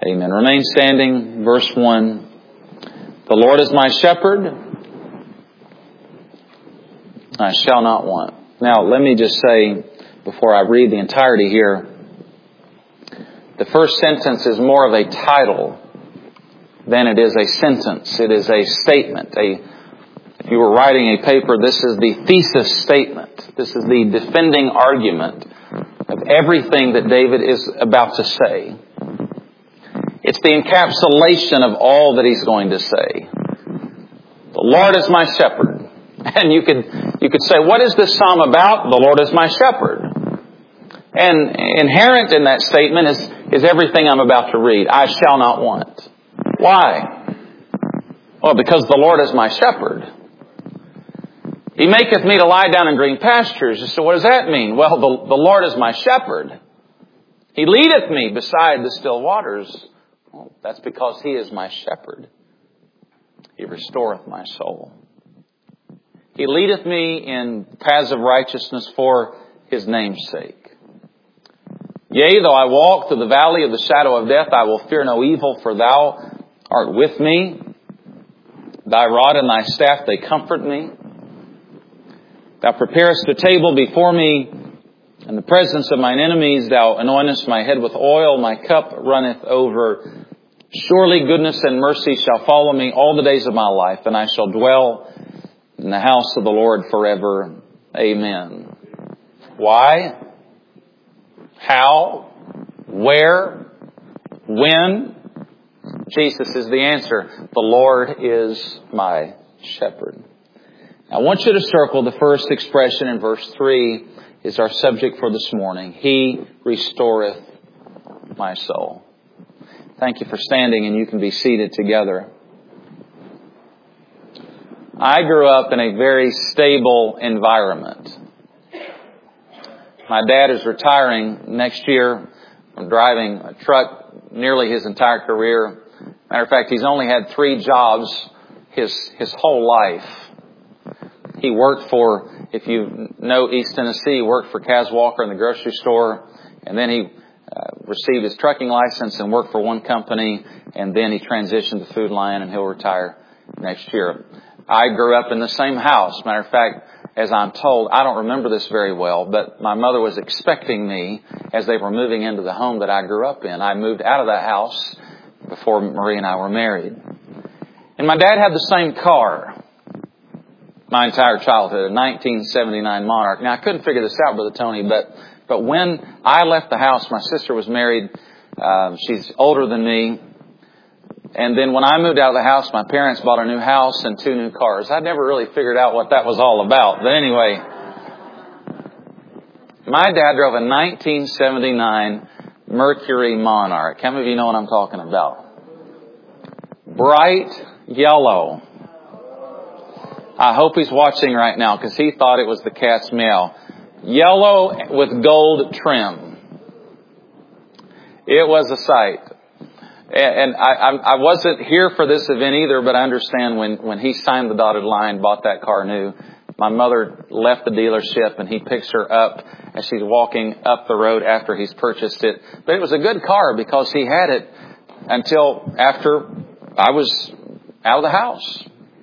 Amen. Remain standing. Verse 1. The Lord is my shepherd. I shall not want. Now, let me just say, before I read the entirety here, the first sentence is more of a title than it is a sentence. It is a statement. If you were writing a paper, this is the thesis statement. This is the defending argument of everything that David is about to say. It's the encapsulation of all that he's going to say. The Lord is my shepherd. And you could say, what is this psalm about? The Lord is my shepherd. And inherent in that statement is everything I'm about to read. I shall not want. Why? Well, because the Lord is my shepherd. He maketh me to lie down in green pastures. So what does that mean? Well, the Lord is my shepherd. He leadeth me beside the still waters. Well, that's because He is my shepherd. He restoreth my soul. He leadeth me in paths of righteousness for His name's sake. Yea, though I walk through the valley of the shadow of death, I will fear no evil, for Thou art with me. Thy rod and Thy staff, they comfort me. Thou preparest a table before me in the presence of mine enemies. Thou anointest my head with oil. My cup runneth over. Surely goodness and mercy shall follow me all the days of my life, and I shall dwell in the house of the Lord forever. Amen. Why? How? Where? When? Jesus is the answer. The Lord is my shepherd. I want you to circle the first expression in verse 3 is our subject for this morning. He restoreth my soul. Thank you for standing, and you can be seated together. I grew up in a very stable environment. My dad is retiring next year from driving a truck nearly his entire career. Matter of fact, he's only had 3 jobs his whole life. He worked for, if you know East Tennessee, he worked for Kaz Walker in the grocery store. And then he received his trucking license and worked for one company. And then he transitioned to Food Lion, and he'll retire next year. I grew up in the same house. Matter of fact, as I'm told, I don't remember this very well, but my mother was expecting me as they were moving into the home that I grew up in. I moved out of that house before Marie and I were married. And my dad had the same car my entire childhood, a 1979 Monarch. Now, I couldn't figure this out, Brother Tony, but when I left the house, my sister was married. She's older than me. And then when I moved out of the house, my parents bought a new house and 2 new cars. I never really figured out what that was all about. But anyway, my dad drove a 1979 Mercury Monarch. How many of you know what I'm talking about? Bright yellow. I hope he's watching right now because he thought it was the cat's meow. Yellow with gold trim. It was a sight. And I wasn't here for this event either, but I understand when he signed the dotted line, bought that car new, my mother left the dealership and he picks her up as she's walking up the road after he's purchased it. But it was a good car because he had it until after I was out of the house.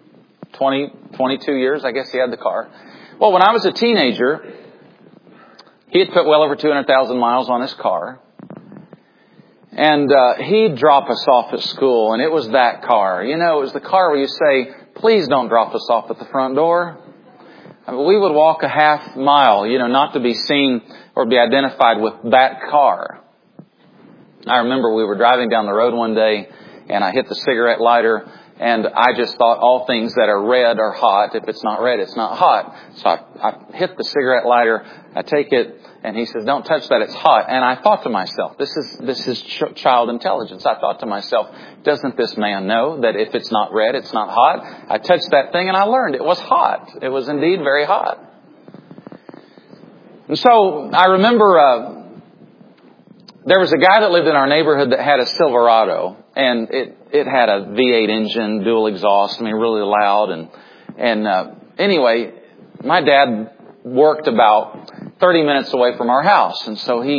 22 years, I guess he had the car. Well, when I was a teenager, he had put well over 200,000 miles on his car. And he'd drop us off at school, and it was that car. You know, it was the car where you say, please don't drop us off at the front door. I mean, we would walk a half mile, not to be seen or be identified with that car. I remember we were driving down the road one day, and I hit the cigarette lighter, and I just thought all things that are red are hot. If it's not red, it's not hot. So I hit the cigarette lighter, I take it, and he says, don't touch that, it's hot. And I thought to myself, this is child intelligence. I thought to myself, doesn't this man know that if it's not red, it's not hot? I touched that thing and I learned it was hot. It was indeed very hot. And so I remember there was a guy that lived in our neighborhood that had a Silverado, and it had a V8 engine, dual exhaust, really loud. And anyway, my dad worked about 30 minutes away from our house. And so he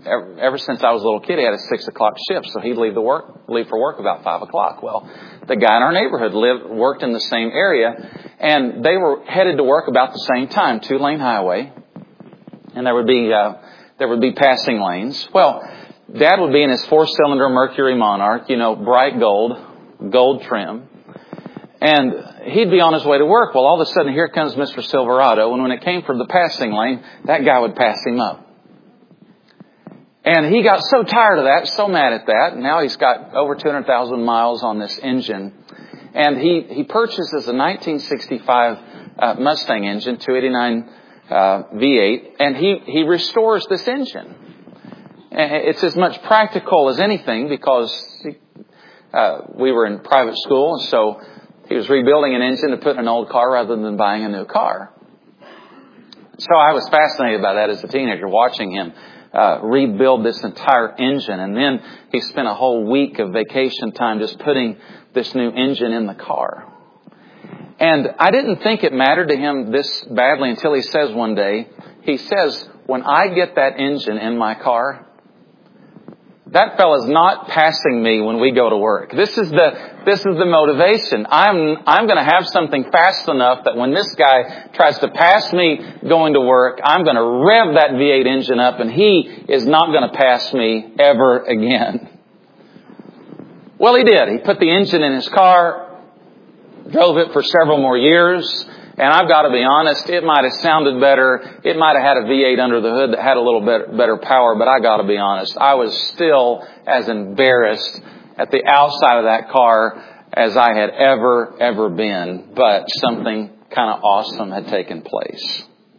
ever since I was a little kid, he had a 6 o'clock shift, so he'd leave for work about 5 o'clock. Well, the guy in our neighborhood worked in the same area, and they were headed to work about the same time, 2-lane highway, and there would be passing lanes. Well, Dad would be in his 4-cylinder Mercury Monarch, bright gold trim. And he'd be on his way to work. Well, all of a sudden, here comes Mr. Silverado. And when it came for the passing lane, that guy would pass him up. And he got so tired of that, so mad at that. Now he's got over 200,000 miles on this engine. And he purchases a 1965 Mustang engine, 289 V8. And he restores this engine. It's as much practical as anything because we were in private school. And so he was rebuilding an engine to put in an old car rather than buying a new car. So I was fascinated by that as a teenager, watching him rebuild this entire engine. And then he spent a whole week of vacation time just putting this new engine in the car. And I didn't think it mattered to him this badly until he says one day, he says, when I get that engine in my car, that fella's not passing me when we go to work. This is the motivation. I'm going to have something fast enough that when this guy tries to pass me going to work, I'm going to rev that V8 engine up and he is not going to pass me ever again. Well, he did. He put the engine in his car, drove it for several more years. And I've got to be honest, it might have sounded better. It might have had a V8 under the hood that had a little bit better power. But I got to be honest, I was still as embarrassed at the outside of that car as I had ever been. But something kind of awesome had taken place.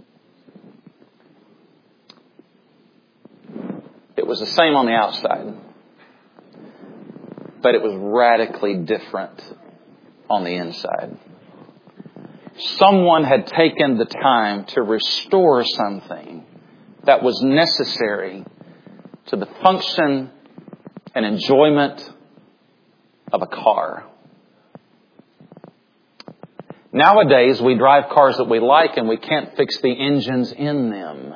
It was the same on the outside, but it was radically different on the inside. Someone had taken the time to restore something that was necessary to the function and enjoyment of a car. Nowadays, we drive cars that we like and we can't fix the engines in them.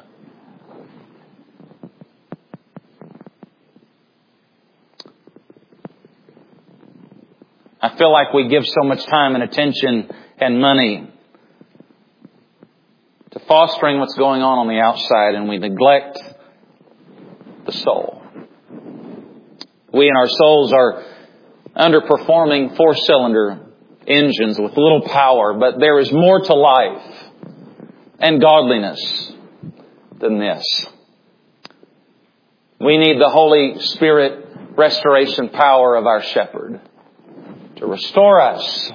I feel like we give so much time and attention and money to fostering what's going on the outside, and we neglect the soul. We in our souls are underperforming 4-cylinder engines with little power, but there is more to life and godliness than this. We need the Holy Spirit restoration power of our Shepherd to restore us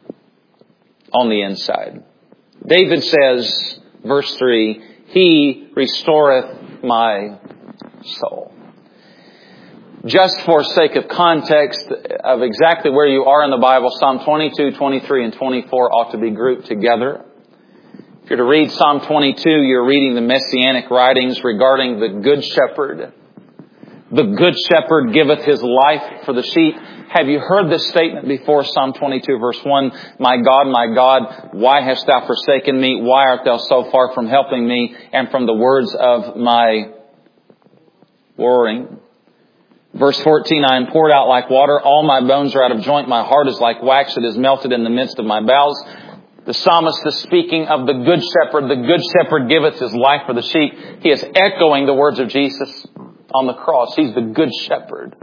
on the inside. David says, verse 3, He restoreth my soul. Just for sake of context of exactly where you are in the Bible, Psalm 22, 23, and 24 ought to be grouped together. If you're to read Psalm 22, you're reading the Messianic writings regarding the Good Shepherd. The Good Shepherd giveth His life for the sheep. Have you heard this statement before? Psalm 22 verse 1. My God, why hast thou forsaken me? Why art thou so far from helping me and from the words of my warring? Verse 14, I am poured out like water. All my bones are out of joint. My heart is like wax that is melted in the midst of my bowels. The psalmist is speaking of the Good Shepherd. The Good Shepherd giveth His life for the sheep. He is echoing the words of Jesus on the cross. He's the Good Shepherd.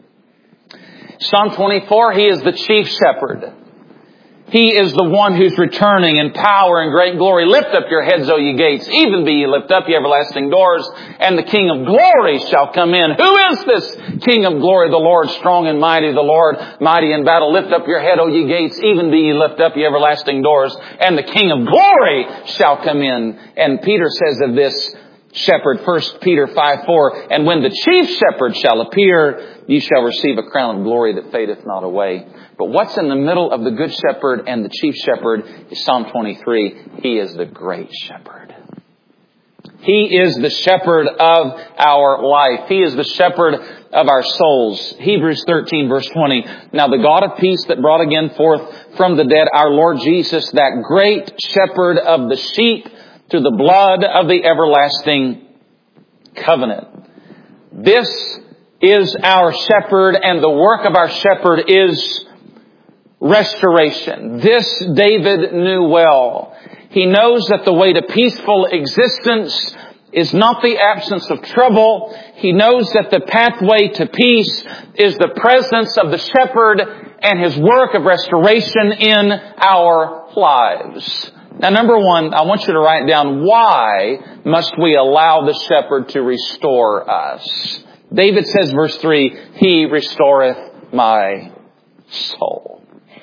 Psalm 24, He is the chief shepherd. He is the one who's returning in power and great glory. Lift up your heads, O ye gates. Even be ye lift up, ye everlasting doors. And the King of glory shall come in. Who is this King of glory? The Lord strong and mighty. The Lord mighty in battle. Lift up your head, O ye gates. Even be ye lift up, ye everlasting doors. And the King of glory shall come in. And Peter says of this shepherd, 1 Peter 5:4, and when the chief shepherd shall appear, ye shall receive a crown of glory that fadeth not away. But what's in the middle of the Good Shepherd and the chief shepherd is Psalm 23. He is the great shepherd. He is the shepherd of our life. He is the shepherd of our souls. Hebrews 13 verse 20. Now the God of peace that brought again forth from the dead our Lord Jesus, that great shepherd of the sheep, through the blood of the everlasting covenant. This is our shepherd, and the work of our shepherd is restoration. This David knew well. He knows that the way to peaceful existence is not the absence of trouble. He knows that the pathway to peace is the presence of the shepherd and his work of restoration in our lives. Now, number one, I want you to write down, why must we allow the shepherd to restore us? David says, verse 3, He restoreth my soul.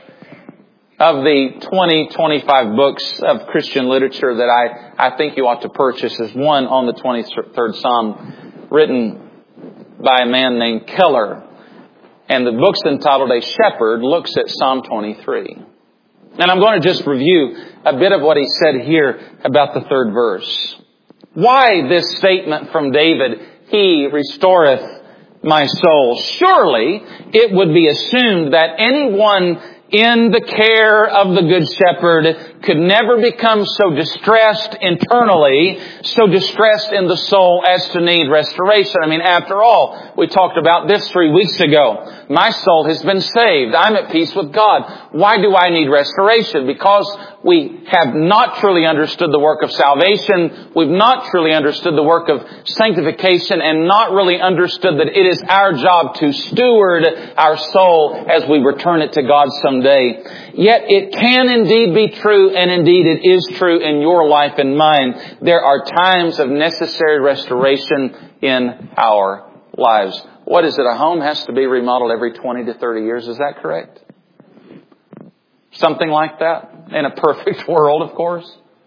Of the 25 books of Christian literature that I think you ought to purchase, is one on the 23rd Psalm, written by a man named Keller. And the book's entitled A Shepherd Looks at Psalm 23. And I'm going to just review a bit of what he said here about the third verse. Why this statement from David, He restoreth my soul? Surely it would be assumed that anyone in the care of the Good Shepherd could never become so distressed internally, so distressed in the soul as to need restoration. I mean, after all, we talked about this 3 weeks ago. My soul has been saved. I'm at peace with God. Why do I need restoration? Because we have not truly understood the work of salvation. We've not truly understood the work of sanctification, and not really understood that it is our job to steward our soul as we return it to God someday. Yet it can indeed be true, and indeed it is true in your life and mine. There are times of necessary restoration in our lives. What is it? A home has to be remodeled every 20 to 30 years. Is that correct? Something like that. In a perfect world, of course.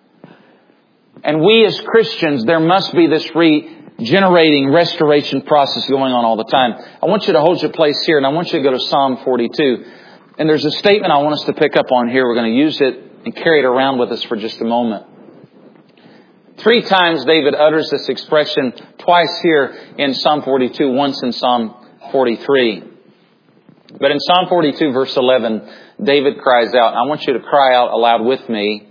And we as Christians, there must be this regenerating restoration process going on all the time. I want you to hold your place here, and I want you to go to Psalm 42. And there's a statement I want us to pick up on here. We're going to use it and carry it around with us for just a moment. 3 times David utters this expression, twice here in Psalm 42, once in Psalm 43. But in Psalm 42, verse 11, David cries out. I want you to cry out aloud with me.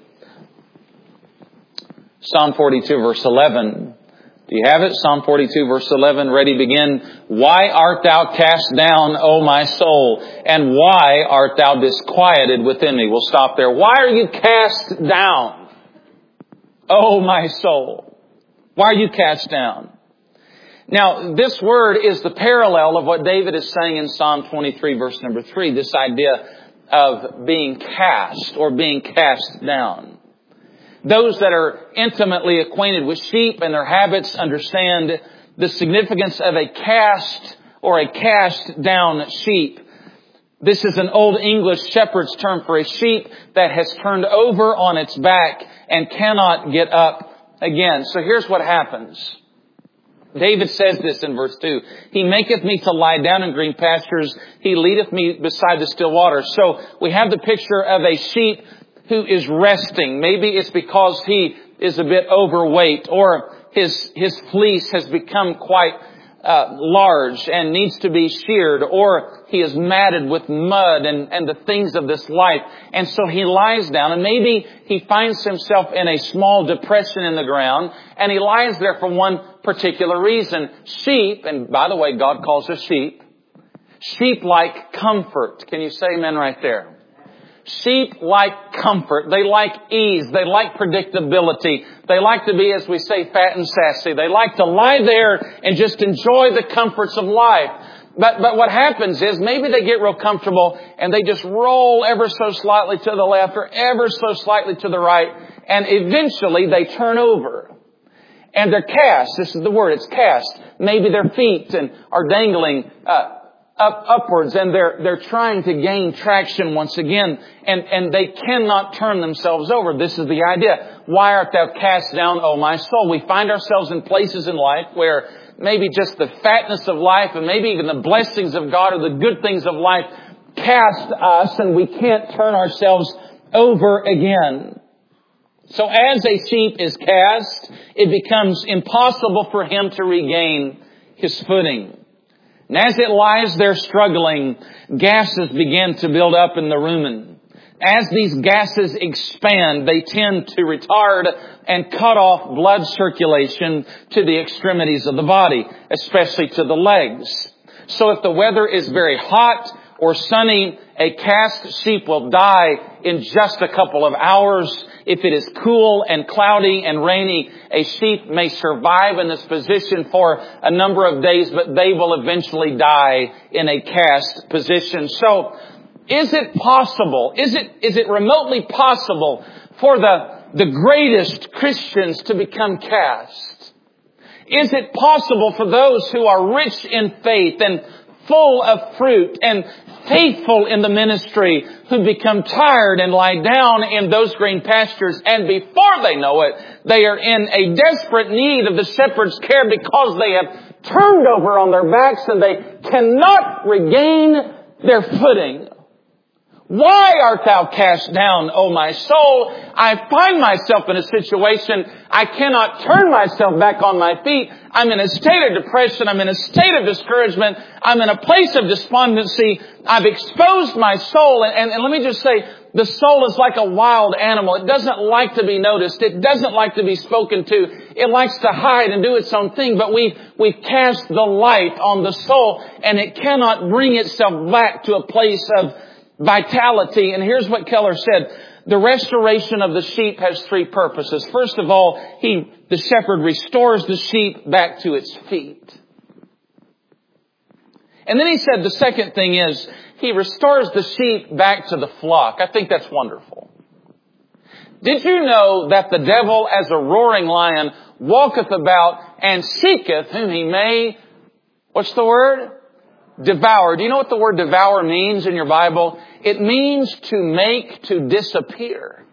Psalm 42, verse 11. Do you have it? Psalm 42, verse 11. Ready, begin. Why art thou cast down, O my soul? And why art thou disquieted within me? We'll stop there. Why are you cast down, O my soul? Why are you cast down? Now, this word is the parallel of what David is saying in Psalm 23, verse number 3. This idea of being cast or being cast down. Those that are intimately acquainted with sheep and their habits understand the significance of a cast or a cast down sheep. This is an Old English shepherd's term for a sheep that has turned over on its back and cannot get up again. So here's what happens. David says this in verse 2. He maketh me to lie down in green pastures. He leadeth me beside the still waters. So we have the picture of a sheep who is resting. Maybe it's because he is a bit overweight, or his fleece has become quite large and needs to be sheared, or he is matted with mud and the things of this life. And so he lies down, and maybe he finds himself in a small depression in the ground, and he lies there for one particular reason. Sheep, and by the way, God calls us sheep. Sheep like comfort. Can you say amen right there? Sheep like comfort. They like ease. They like predictability. They like to be, as we say, fat and sassy. They like to lie there and just enjoy the comforts of life. But what happens is maybe they get real comfortable and they just roll ever so slightly to the left or ever so slightly to the right. And eventually they turn over. And they're cast. This is the word. It's cast. Maybe their feet are dangling upwards, and they're trying to gain traction once again, and they cannot turn themselves over. This is the idea. Why art thou cast down, O my soul? We find ourselves in places in life where maybe just the fatness of life and maybe even the blessings of God or the good things of life cast us, and we can't turn ourselves over again. So as a sheep is cast, it becomes impossible for him to regain his footing. And as it lies there struggling, gases begin to build up in the rumen. As these gases expand, they tend to retard and cut off blood circulation to the extremities of the body, especially to the legs. So if the weather is very hot or sunny, a cast sheep will die in just a couple of hours. If it is cool and cloudy and rainy, a sheep may survive in this position for a number of days, but they will eventually die in a cast position. So, is it possible, is it remotely possible for the greatest Christians to become cast? Is it possible for those who are rich in faith and full of fruit and faithful in the ministry who become tired and lie down in those green pastures, and before they know it, they are in a desperate need of the shepherd's care because they have turned over on their backs and they cannot regain their footing? Why art thou cast down, O my soul? I find myself in a situation I cannot turn myself back on my feet. I'm in a state of depression. I'm in a state of discouragement. I'm in a place of despondency. I've exposed my soul. And let me just say, the soul is like a wild animal. It doesn't like to be noticed. It doesn't like to be spoken to. It likes to hide and do its own thing. But we've cast the light on the soul, and it cannot bring itself back to a place of vitality. And here's what Keller said. The restoration of the sheep has three purposes. First of all, the shepherd restores the sheep back to its feet. And then he said the second thing is he restores the sheep back to the flock. I think that's wonderful. Did you know that the devil as a roaring lion walketh about and seeketh whom he may, what's the word? Devour. Do you know what the word devour means in your Bible? It means to make to disappear.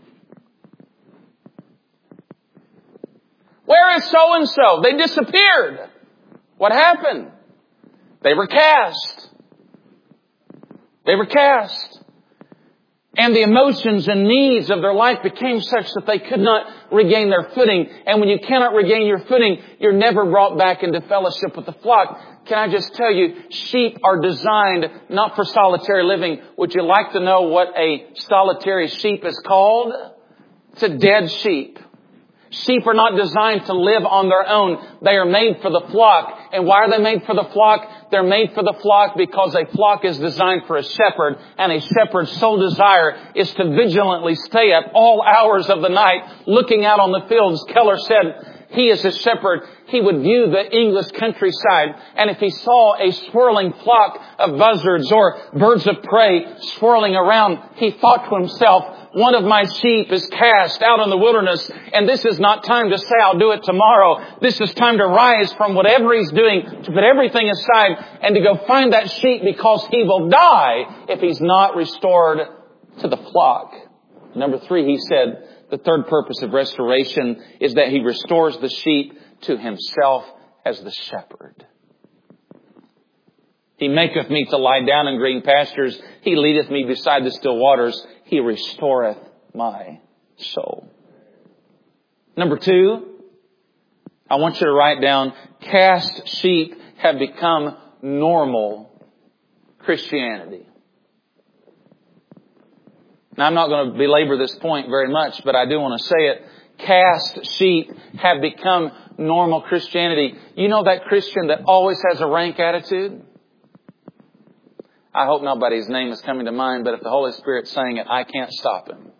Where is so-and-so? They disappeared. What happened? They were cast. They were cast. And the emotions and needs of their life became such that they could not regain their footing. And when you cannot regain your footing, you're never brought back into fellowship with the flock. Can I just tell you, sheep are designed not for solitary living. Would you like to know what a solitary sheep is called? It's a dead sheep. Sheep are not designed to live on their own. They are made for the flock. And why are they made for the flock? They're made for the flock because a flock is designed for a shepherd, and a shepherd's sole desire is to vigilantly stay up all hours of the night looking out on the fields. Keller said, he is a shepherd. He would view the English countryside, and if he saw a swirling flock of buzzards or birds of prey swirling around, he thought to himself, one of my sheep is cast out in the wilderness, and this is not time to say, I'll do it tomorrow. This is time to rise from whatever he's doing, to put everything aside, and to go find that sheep, because he will die if he's not restored to the flock. Number 3, he said, the third purpose of restoration is that he restores the sheep to himself as the shepherd. He maketh me to lie down in green pastures. He leadeth me beside the still waters. He restoreth my soul. Number 2, I want you to write down, cast sheep have become normal Christianity. Now, I'm not going to belabor this point very much, but I do want to say it. Cast sheep have become normal Christianity. You know that Christian that always has a rank attitude? I hope nobody's name is coming to mind, but if the Holy Spirit's saying it, I can't stop him.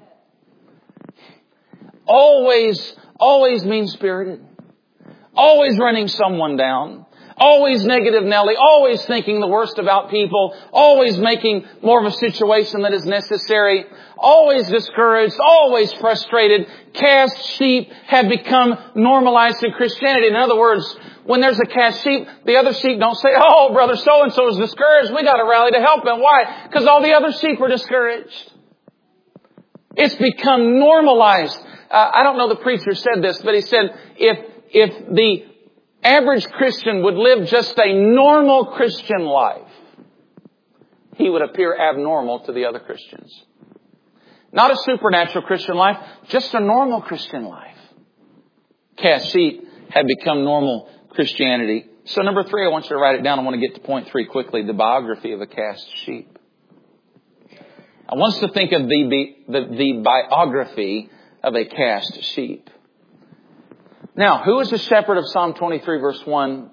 Always mean-spirited. Always running someone down. Always negative Nelly. Always thinking the worst about people. Always making more of a situation that is necessary. Always discouraged. Always frustrated. Cast sheep have become normalized in Christianity. In other words, when there's a cast sheep, the other sheep don't say, oh, brother so-and-so is discouraged. We got to rally to help him. Why? Because all the other sheep are discouraged. It's become normalized. I don't know the preacher said this, but he said, if the average Christian would live just a normal Christian life, he would appear abnormal to the other Christians. Not a supernatural Christian life, just a normal Christian life. Cast sheep have become normal Christianity. So number 3, I want you to write it down. I want to get to point 3 quickly. The biography of a cast sheep. I want us to think of the biography of a cast sheep. Now, who is the shepherd of Psalm 23 verse 1?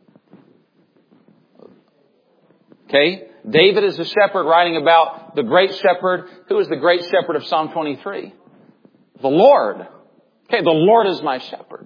Okay. David is the shepherd writing about the great shepherd. Who is the great shepherd of Psalm 23? The Lord. Okay, the Lord is my shepherd.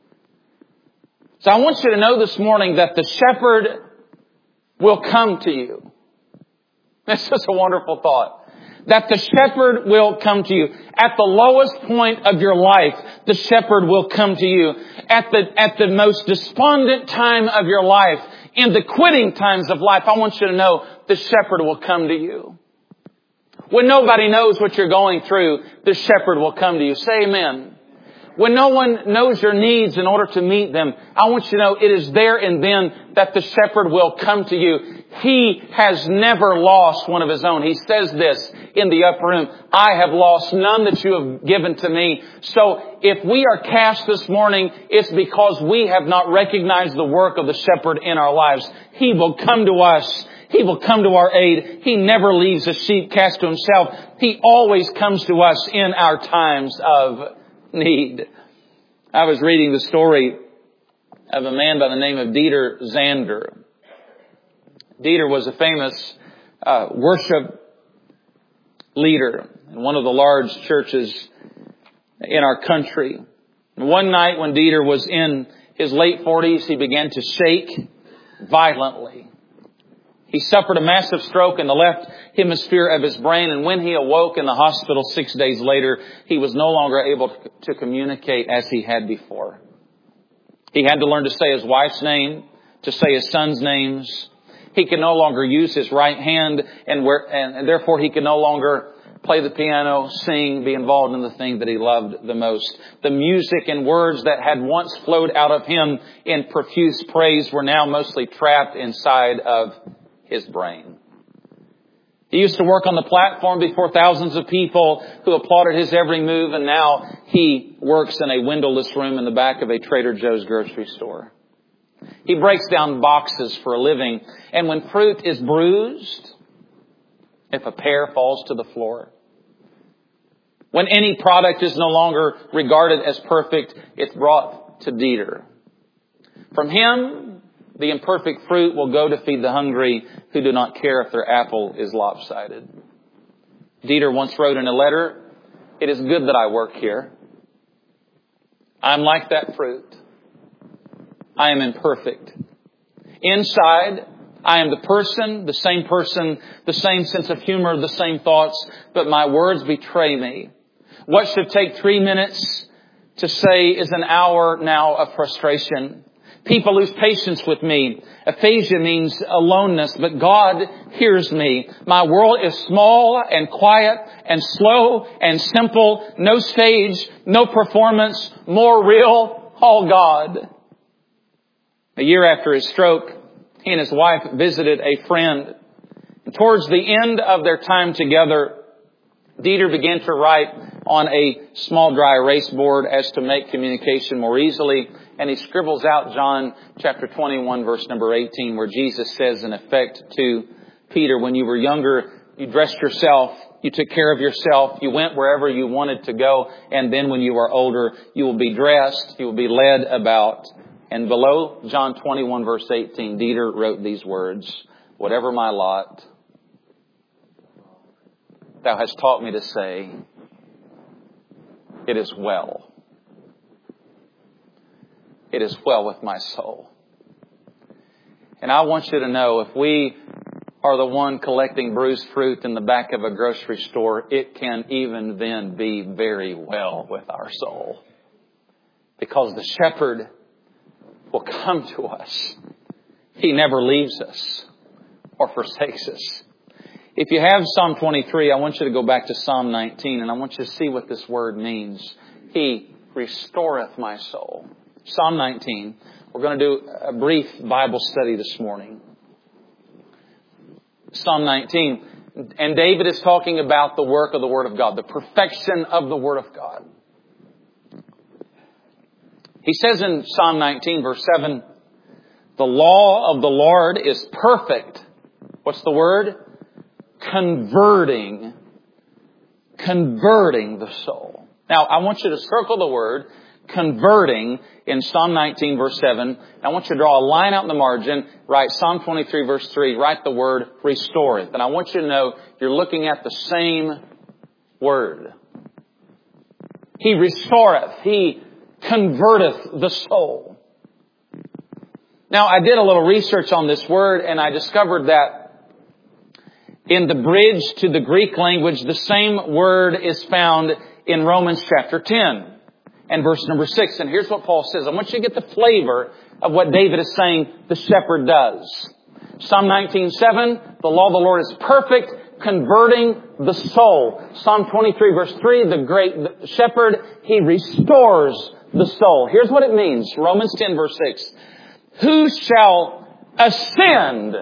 So I want you to know this morning that the shepherd will come to you. This is a wonderful thought. That the shepherd will come to you. At the lowest point of your life, the shepherd will come to you. At the most despondent time of your life, in the quitting times of life, I want you to know the shepherd will come to you. When nobody knows what you're going through, the shepherd will come to you. Say amen. When no one knows your needs in order to meet them, I want you to know it is there and then that the shepherd will come to you. He has never lost one of His own. He says this in the upper room, I have lost none that you have given to me. So if we are cast this morning, it's because we have not recognized the work of the shepherd in our lives. He will come to us. He will come to our aid. He never leaves a sheep cast to himself. He always comes to us in our times of need. I was reading the story of a man by the name of Dieter Zander. Dieter was a famous worship leader in one of the large churches in our country. And one night when Dieter was in his late 40s, he began to shake violently. He suffered a massive stroke in the left hemisphere of his brain, and when he awoke in the hospital 6 days later, he was no longer able to communicate as he had before. He had to learn to say his wife's name, to say his son's names. He could no longer use his right hand, and therefore he could no longer play the piano, sing, be involved in the thing that he loved the most. The music and words that had once flowed out of him in profuse praise were now mostly trapped inside of his brain. He used to work on the platform before thousands of people who applauded his every move, and now he works in a windowless room in the back of a Trader Joe's grocery store. He breaks down boxes for a living, and when fruit is bruised, if a pear falls to the floor, when any product is no longer regarded as perfect, it's brought to Dieter. From him, the imperfect fruit will go to feed the hungry who do not care if their apple is lopsided. Dieter once wrote in a letter, "It is good that I work here. I'm like that fruit. I am imperfect. Inside, I am the same sense of humor, the same thoughts, but my words betray me. What should take 3 minutes to say is an hour now of frustration. People lose patience with me. Aphasia means aloneness, but God hears me. My world is small and quiet and slow and simple. No stage, no performance, more real, all God." A year after his stroke, he and his wife visited a friend. And towards the end of their time together, Dieter began to write on a small dry erase board as to make communication more easily. And he scribbles out John chapter 21, verse number 18, where Jesus says in effect to Peter, when you were younger, you dressed yourself, you took care of yourself, you went wherever you wanted to go. And then when you are older, you will be dressed, you will be led about. And below John 21, verse 18, Dieter wrote these words, "Whatever my lot, Thou hast taught me to say, it is well. It is well with my soul." And I want you to know, if we are the one collecting bruised fruit in the back of a grocery store, it can even then be very well with our soul. Because the shepherd will come to us. He never leaves us or forsakes us. If you have Psalm 23, I want you to go back to Psalm 19, and I want you to see what this word means. He restoreth my soul. Psalm 19. We're going to do a brief Bible study this morning. Psalm 19. And David is talking about the work of the Word of God, the perfection of the Word of God. He says in Psalm 19, verse 7, "The law of the Lord is perfect." What's the word? Converting converting the soul. Now, I want you to circle the word converting in Psalm 19 verse 7. I want you to draw a line out in the margin, write Psalm 23 verse 3, write the word restoreth. And I want you to know you're looking at the same word. He restoreth. He converteth the soul. Now, I did a little research on this word and I discovered that in the bridge to the Greek language, the same word is found in Romans chapter 10 and verse number 6. And here's what Paul says. I want you to get the flavor of what David is saying the shepherd does. Psalm 19:7, the law of the Lord is perfect, converting the soul. Psalm 23 verse 3, the great shepherd, He restores the soul. Here's what it means. Romans 10 verse 6. Who shall ascend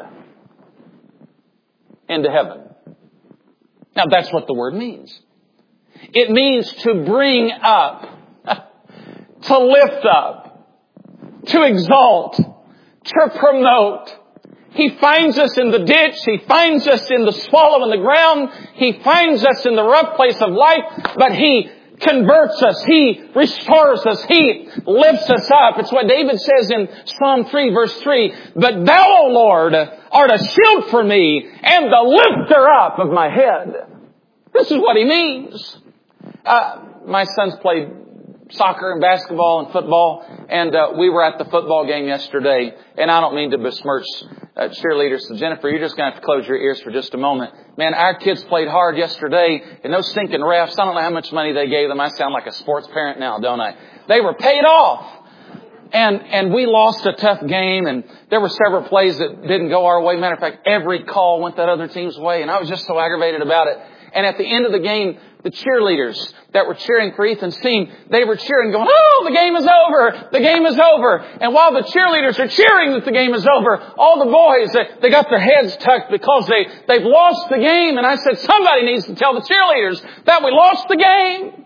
into heaven? Now that's what the word means. It means to bring up, to lift up, to exalt, to promote. He finds us in the ditch. He finds us in the swallow in the ground. He finds us in the rough place of life, but He converts us. He restores us. He lifts us up. It's what David says in Psalm 3 verse 3. But Thou, O Lord, art a shield for me and the lifter up of my head. This is what he means. My sons played soccer and basketball and football, and we were at the football game yesterday. And I don't mean to besmirch cheerleaders. So Jennifer, you're just going to have to close your ears for just a moment. Man, our kids played hard yesterday, and those stinking refs, I don't know how much money they gave them. I sound like a sports parent now, don't I? They were paid off. And we lost a tough game, and there were several plays that didn't go our way. Matter of fact, every call went that other team's way, and I was just so aggravated about it. And at the end of the game, the cheerleaders that were cheering for Ethan's team, they were cheering going, oh, the game is over! The game is over! And while the cheerleaders are cheering that the game is over, all the boys, they got their heads tucked because they've lost the game. And I said, somebody needs to tell the cheerleaders that we lost the game.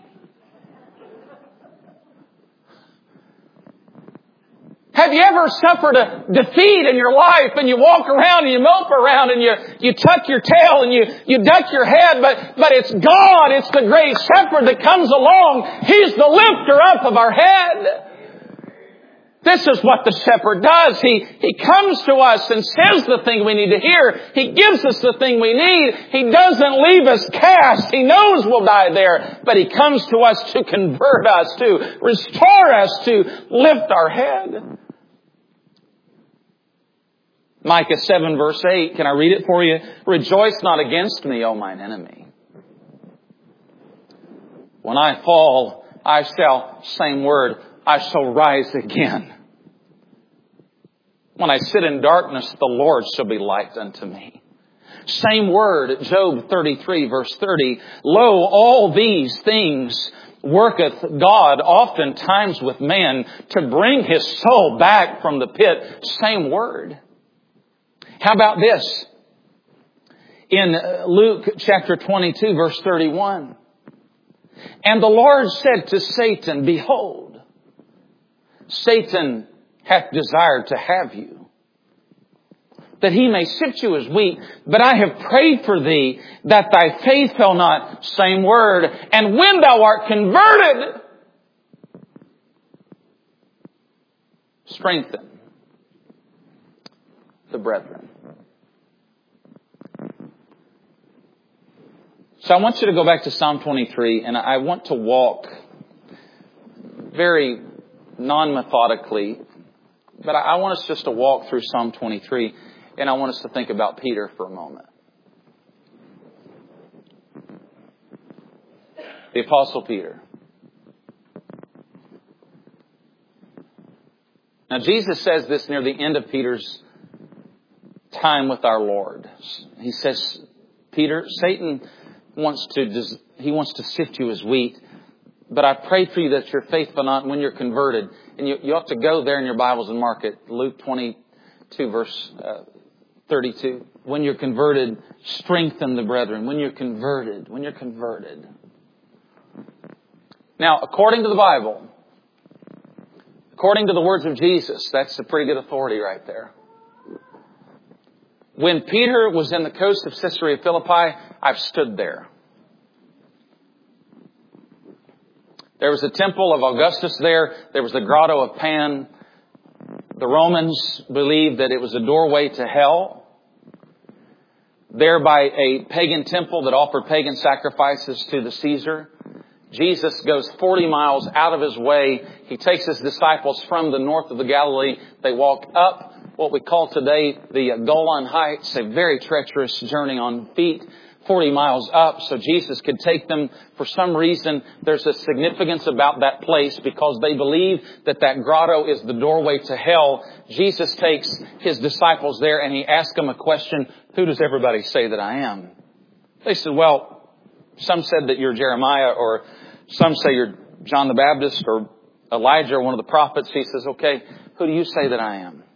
Have you ever suffered a defeat in your life and you walk around and you mope around and you tuck your tail and you duck your head, but it's God, it's the great shepherd that comes along. He's the lifter up of our head. This is what the shepherd does. He comes to us and says the thing we need to hear. He gives us the thing we need. He doesn't leave us cast. He knows we'll die there, but He comes to us to convert us, to restore us, to lift our head. Micah 7 verse 8. Can I read it for you? Rejoice not against me, O mine enemy. When I fall, I shall, same word, I shall rise again. When I sit in darkness, the Lord shall be light unto me. Same word, Job 33 verse 30. Lo, all these things worketh God oftentimes with man to bring his soul back from the pit. Same word. How about this? In Luke chapter 22 verse 31. And the Lord said to Satan, behold, Satan hath desired to have you, that he may sift you as wheat. But I have prayed for thee, that thy faith fail not. Same word. And when thou art converted, strengthen the brethren. So I want you to go back to Psalm 23, and I want to walk very non-methodically, but I want us just to walk through Psalm 23, and I want us to think about Peter for a moment. The Apostle Peter. Now Jesus says this near the end of Peter's time with our Lord. He says, Peter, Satan wants to sift you as wheat, but I pray for you that your faith will not, when you're converted, and you ought to go there in your Bibles and mark it, Luke 22 verse 32. When you're converted, strengthen the brethren. When you're converted. Now, according to the Bible, according to the words of Jesus, that's a pretty good authority right there. When Peter was in the coast of Caesarea Philippi, I've stood there. There was a temple of Augustus there. There was the grotto of Pan. The Romans believed that it was a doorway to hell. There by a pagan temple that offered pagan sacrifices to the Caesar. Jesus goes 40 miles out of His way. He takes His disciples from the north of the Galilee. They walk up what we call today the Golan Heights, a very treacherous journey on feet, 40 miles up, so Jesus could take them. For some reason, there's a significance about that place because they believe that that grotto is the doorway to hell. Jesus takes His disciples there and He asks them a question, who does everybody say that I am? They said, well, some said that you're Jeremiah, or some say you're John the Baptist or Elijah or one of the prophets. He says, okay, who do you say that I am?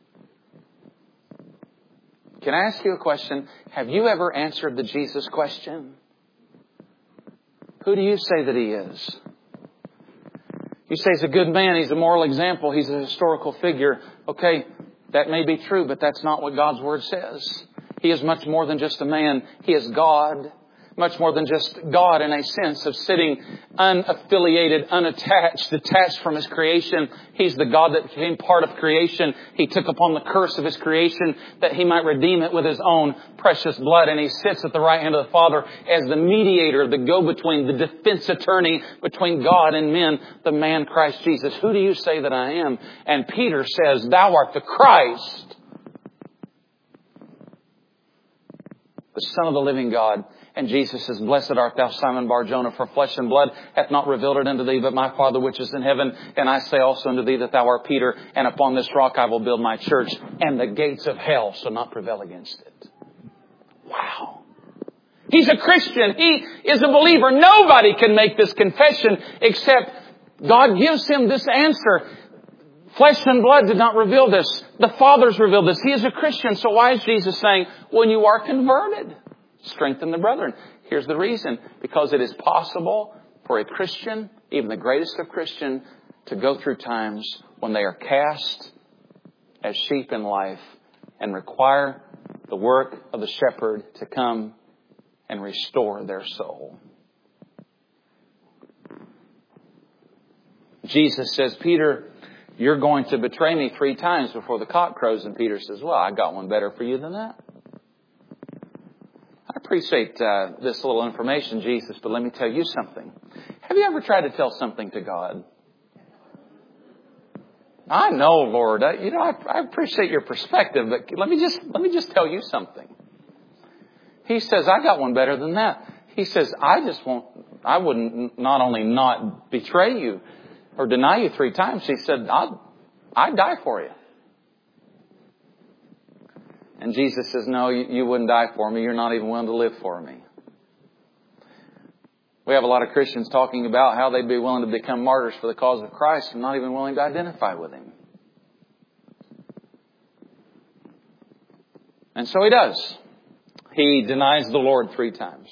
Can I ask you a question? Have you ever answered the Jesus question? Who do you say that He is? You say He's a good man. He's a moral example. He's a historical figure. Okay, that may be true, but that's not what God's Word says. He is much more than just a man. He is God. Much more than just God in a sense of sitting unaffiliated, unattached, detached from His creation. He's the God that became part of creation. He took upon the curse of His creation that He might redeem it with His own precious blood. And He sits at the right hand of the Father as the mediator, the go-between, the defense attorney between God and men, the man Christ Jesus. Who do you say that I am? And Peter says, Thou art the Christ, the Son of the living God. And Jesus says, Blessed art thou, Simon Bar-Jonah, for flesh and blood hath not revealed it unto thee, but my Father which is in heaven. And I say also unto thee that thou art Peter, and upon this rock I will build my church, and the gates of hell shall not prevail against it. Wow. He's a Christian. He is a believer. Nobody can make this confession except God gives him this answer. Flesh and blood did not reveal this. The Father's revealed this. He is a Christian. So why is Jesus saying, when you are converted, strengthen the brethren? Here's the reason. Because it is possible for a Christian, even the greatest of Christians, to go through times when they are cast as sheep in life and require the work of the shepherd to come and restore their soul. Jesus says, Peter, you're going to betray me 3 times before the cock crows. And Peter says, well, I got one better for you than that. I appreciate this little information, Jesus, but let me tell you something. Have you ever tried to tell something to God? I know, Lord. I appreciate your perspective, but let me just tell you something. He says, I got one better than that. He says, I wouldn't not only not betray you or deny you 3 times. He said, I'd die for you. And Jesus says, no, you wouldn't die for me. You're not even willing to live for me. We have a lot of Christians talking about how they'd be willing to become martyrs for the cause of Christ and not even willing to identify with Him. And so he does. He denies the Lord 3 times.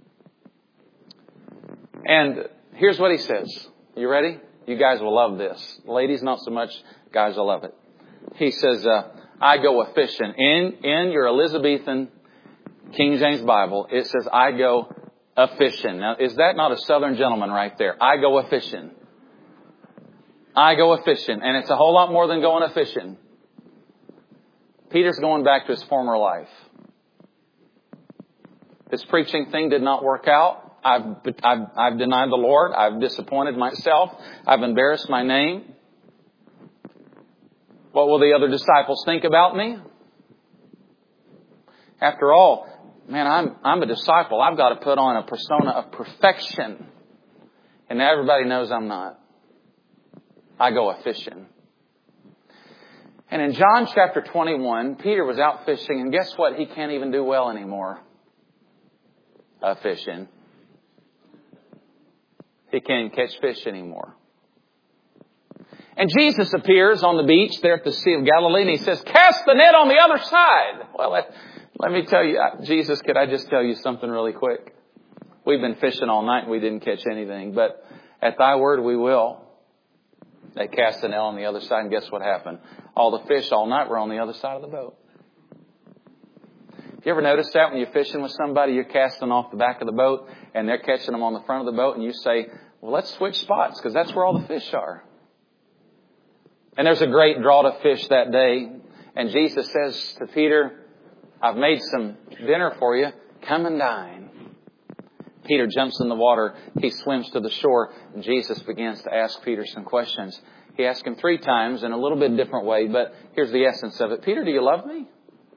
And here's what he says. You ready? You guys will love this. Ladies, not so much. Guys will love it. He says, I go a-fishing. In your Elizabethan King James Bible, it says, I go a-fishing. Now, is that not a Southern gentleman right there? I go a-fishing. I go a-fishing. And it's a whole lot more than going a-fishing. Peter's going back to his former life. This preaching thing did not work out. I've denied the Lord. I've disappointed myself. I've embarrassed my name. What will the other disciples think about me? After all, man, I'm a disciple. I've got to put on a persona of perfection. And everybody knows I'm not. I go a-fishing. And in John chapter 21, Peter was out fishing, and guess what? He can't even do well anymore. Fishing. He can't catch fish anymore. And Jesus appears on the beach there at the Sea of Galilee, and He says, cast the net on the other side. Well, let me tell you, Jesus, could I just tell you something really quick? We've been fishing all night and we didn't catch anything, but at Thy word we will. They cast the net on the other side, and guess what happened? All the fish all night were on the other side of the boat. You ever notice that when you're fishing with somebody, you're casting off the back of the boat and they're catching them on the front of the boat, and you say, Well, let's switch spots because that's where all the fish are. And there's a great draught of fish that day. And Jesus says to Peter, I've made some dinner for you. Come and dine. Peter jumps in the water. He swims to the shore. And Jesus begins to ask Peter some questions. He asked him 3 times in a little bit different way. But here's the essence of it. Peter, do you love me?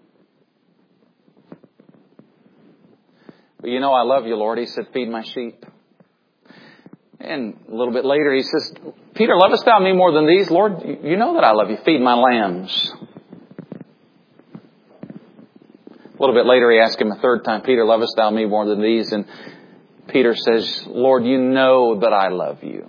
Well, you know I love you, Lord. He said, feed my sheep. And a little bit later he says, Peter, lovest thou me more than these? Lord, you know that I love you. Feed my lambs. A little bit later he asked him a 3rd time, Peter, lovest thou me more than these? And Peter says, Lord, you know that I love you.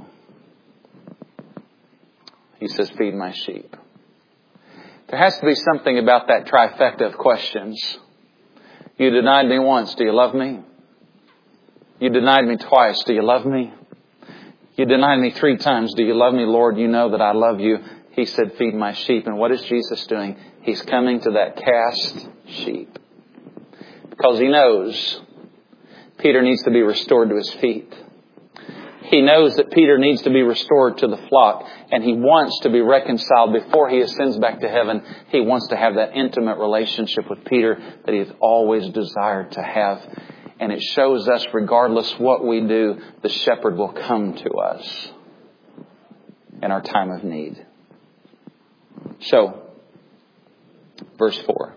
He says, feed my sheep. There has to be something about that trifecta of questions. You denied me once. Do you love me? You denied me twice. Do you love me? You denied me 3 times. Do you love me, Lord? You know that I love you. He said, feed my sheep. And what is Jesus doing? He's coming to that cast sheep. Because He knows Peter needs to be restored to his feet. He knows that Peter needs to be restored to the flock. And he wants to be reconciled before he ascends back to heaven. He wants to have that intimate relationship with Peter that he has always desired to have. And it shows us, regardless what we do, the shepherd will come to us in our time of need. So, verse 4.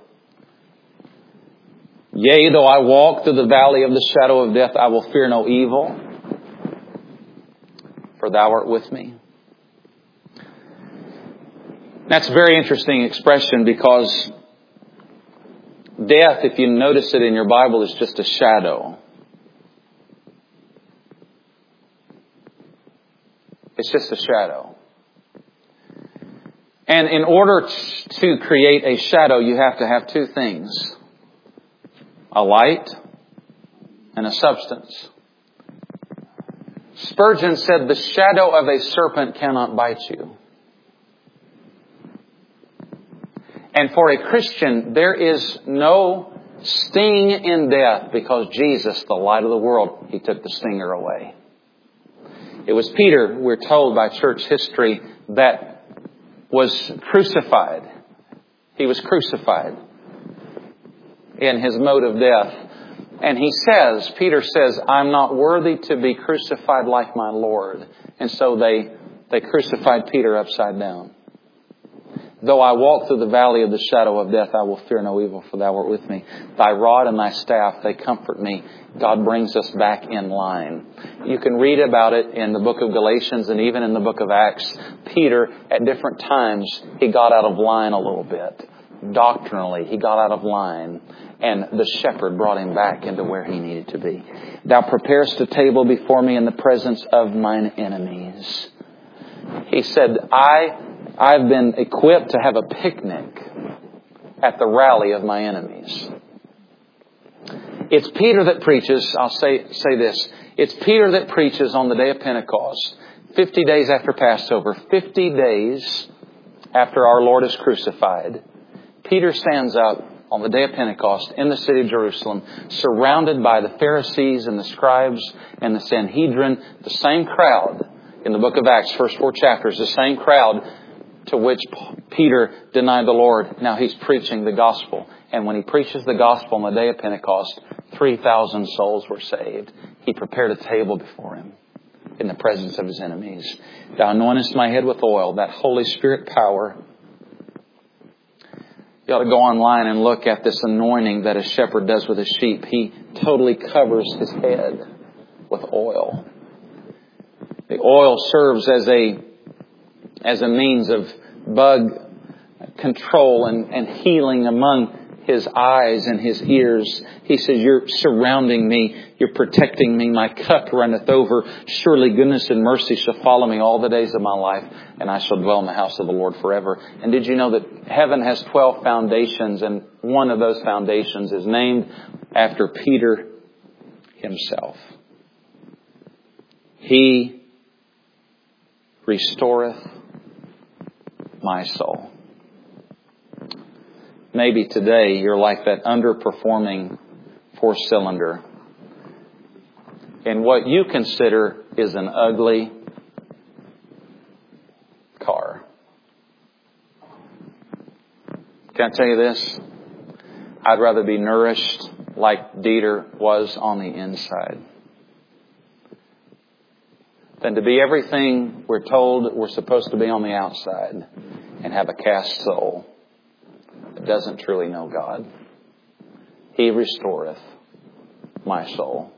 Yea, though I walk through the valley of the shadow of death, I will fear no evil, for thou art with me. That's a very interesting expression because death, if you notice it in your Bible, is just a shadow. It's just a shadow. And in order to create a shadow, you have to have 2 things. A light and a substance. Spurgeon said, the shadow of a serpent cannot bite you. And for a Christian, there is no sting in death because Jesus, the light of the world, He took the stinger away. It was Peter, we're told by church history, that was crucified. He was crucified in his mode of death. And he says, Peter says, I'm not worthy to be crucified like my Lord. And so they crucified Peter upside down. Though I walk through the valley of the shadow of death, I will fear no evil, for thou art with me. Thy rod and thy staff, they comfort me. God brings us back in line. You can read about it in the book of Galatians and even in the book of Acts. Peter, at different times, he got out of line a little bit. Doctrinally, he got out of line. And the shepherd brought him back into where he needed to be. Thou preparest a table before me in the presence of mine enemies. He said, I've been equipped to have a picnic at the rally of my enemies. It's Peter that preaches, I'll say this. It's Peter that preaches on the day of Pentecost, 50 days after Passover, 50 days after our Lord is crucified. Peter stands up on the day of Pentecost in the city of Jerusalem, surrounded by the Pharisees and the scribes and the Sanhedrin, the same crowd in the book of Acts, first 4 chapters, the same crowd to which Peter denied the Lord. Now he's preaching the gospel. And when he preaches the gospel on the day of Pentecost, 3,000 souls were saved. He prepared a table before him in the presence of his enemies. Thou anointest my head with oil, that Holy Spirit power. You ought to go online and look at this anointing that a shepherd does with his sheep. He totally covers his head with oil. The oil serves as a means of bug control and healing among his eyes and his ears. He says, you're surrounding me. You're protecting me. My cup runneth over. Surely goodness and mercy shall follow me all the days of my life, and I shall dwell in the house of the Lord forever. And did you know that heaven has 12 foundations, and one of those foundations is named after Peter himself. He restoreth my soul. Maybe today you're like that underperforming 4-cylinder in what you consider is an ugly car. Can I tell you this? I'd rather be nourished like Dieter was on the inside than to be everything we're told we're supposed to be on the outside and have a cast soul that doesn't truly know God. He restoreth my soul.